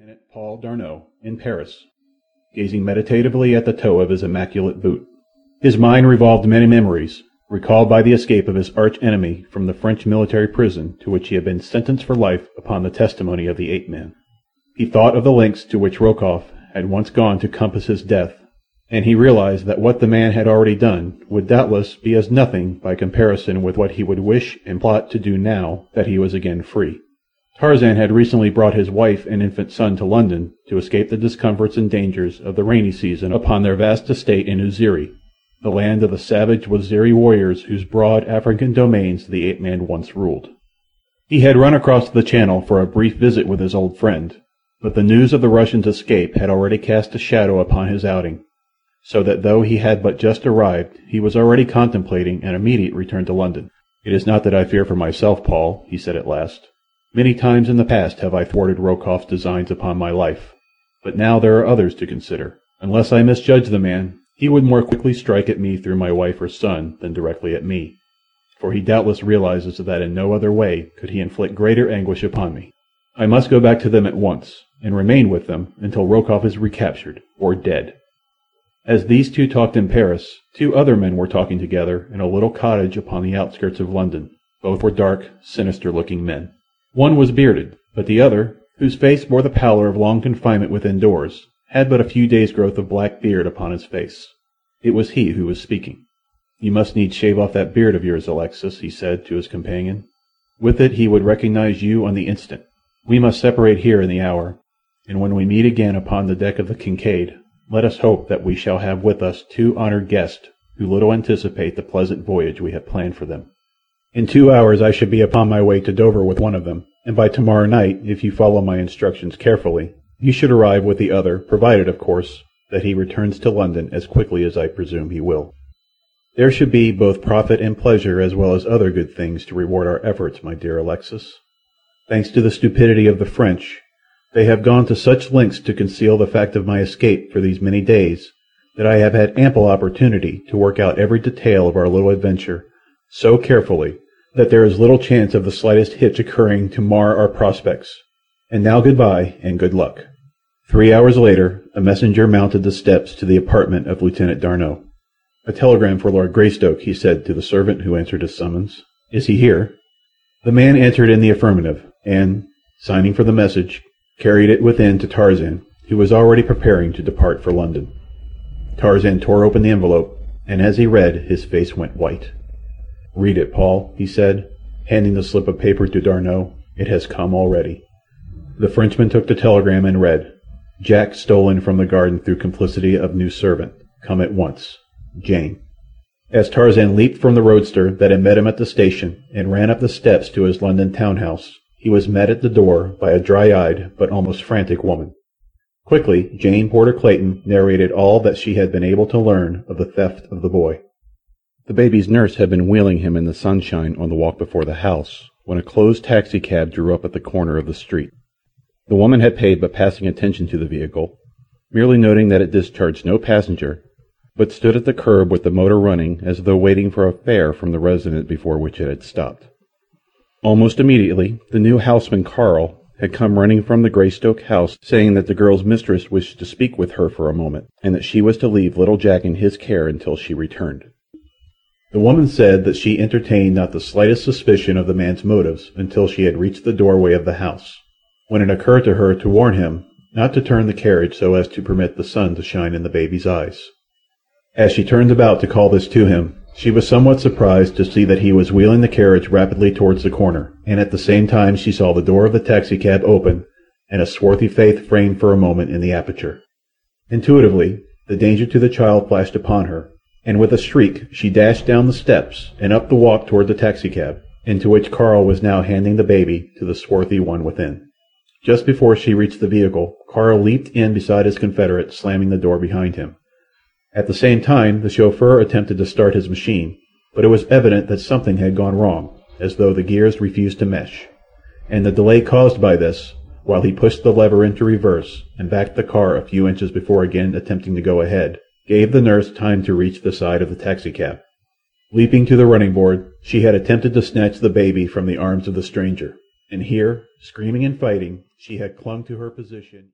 Lieutenant Paul D'Arnot, in Paris, gazing meditatively at the toe of his immaculate boot. His mind revolved many memories, recalled by the escape of his arch-enemy from the French military prison to which he had been sentenced for life upon the testimony of the ape-man. He thought of the lengths to which Rokoff had once gone to compass his death, and he realized that what the man had already done would doubtless be as nothing by comparison with what he would wish and plot to do now that he was again free. Tarzan had recently brought his wife and infant son to London to escape the discomforts and dangers of the rainy season upon their vast estate in Uziri, the land of the savage Waziri warriors whose broad African domains the ape-man once ruled. He had run across the Channel for a brief visit with his old friend, but the news of the Russian's escape had already cast a shadow upon his outing, so that though he had but just arrived, he was already contemplating an immediate return to London. "It is not that I fear for myself, Paul," he said at last. "Many times in the past have I thwarted Rokoff's designs upon my life, but now there are others to consider. Unless I misjudge the man, he would more quickly strike at me through my wife or son than directly at me, for he doubtless realizes that in no other way could he inflict greater anguish upon me. I must go back to them at once, and remain with them until Rokoff is recaptured or dead." As these two talked in Paris, two other men were talking together in a little cottage upon the outskirts of London. Both were dark, sinister-looking men. One was bearded, but the other, whose face bore the pallor of long confinement within doors, had but a few days' growth of black beard upon his face. It was he who was speaking. "You must needs shave off that beard of yours, Alexis," he said to his companion. "With it he would recognize you on the instant. We must separate here in the hour, and when we meet again upon the deck of the Kincaid, let us hope that we shall have with us two honoured guests who little anticipate the pleasant voyage we have planned for them. In 2 hours I should be upon my way to Dover with one of them, and by tomorrow night, if you follow my instructions carefully, you should arrive with the other, provided, of course, that he returns to London as quickly as I presume he will. There should be both profit and pleasure as well as other good things to reward our efforts, my dear Alexis. Thanks to the stupidity of the French, they have gone to such lengths to conceal the fact of my escape for these many days that I have had ample opportunity to work out every detail of our little adventure so carefully that there is little chance of the slightest hitch occurring to mar our prospects. And now good-bye, and good luck." 3 hours later, a messenger mounted the steps to the apartment of Lieutenant D'Arnot. "A telegram for Lord Greystoke," he said to the servant who answered his summons. "Is he here?" The man answered in the affirmative, and, signing for the message, carried it within to Tarzan, who was already preparing to depart for London. Tarzan tore open the envelope, and as he read, his face went white. "Read it, Paul," he said, handing the slip of paper to D'Arnot. "It has come already." The Frenchman took the telegram and read, "Jack stolen from the garden through complicity of new servant. Come at once. Jane." As Tarzan leaped from the roadster that had met him at the station and ran up the steps to his London town-house, he was met at the door by a dry-eyed but almost frantic woman. Quickly, Jane Porter Clayton narrated all that she had been able to learn of the theft of the boy. The baby's nurse had been wheeling him in the sunshine on the walk before the house when a closed taxicab drew up at the corner of the street. The woman had paid but passing attention to the vehicle, merely noting that it discharged no passenger, but stood at the curb with the motor running as though waiting for a fare from the residence before which it had stopped. Almost immediately, the new houseman, Carl, had come running from the Greystoke house, saying that the girl's mistress wished to speak with her for a moment, and that she was to leave little Jack in his care until she returned. The woman said that she entertained not the slightest suspicion of the man's motives until she had reached the doorway of the house, when it occurred to her to warn him not to turn the carriage so as to permit the sun to shine in the baby's eyes. As she turned about to call this to him, she was somewhat surprised to see that he was wheeling the carriage rapidly towards the corner, and at the same time she saw the door of the taxicab open and a swarthy face framed for a moment in the aperture. Intuitively, the danger to the child flashed upon her, and with a shriek she dashed down the steps and up the walk toward the taxicab, into which Carl was now handing the baby to the swarthy one within. Just before she reached the vehicle, Carl leaped in beside his confederate, slamming the door behind him. At the same time, the chauffeur attempted to start his machine, but it was evident that something had gone wrong, as though the gears refused to mesh, and the delay caused by this, while he pushed the lever into reverse and backed the car a few inches before again attempting to go ahead, gave the nurse time to reach the side of the taxicab. Leaping to the running board, she had attempted to snatch the baby from the arms of the stranger, and here, screaming and fighting, she had clung to her position.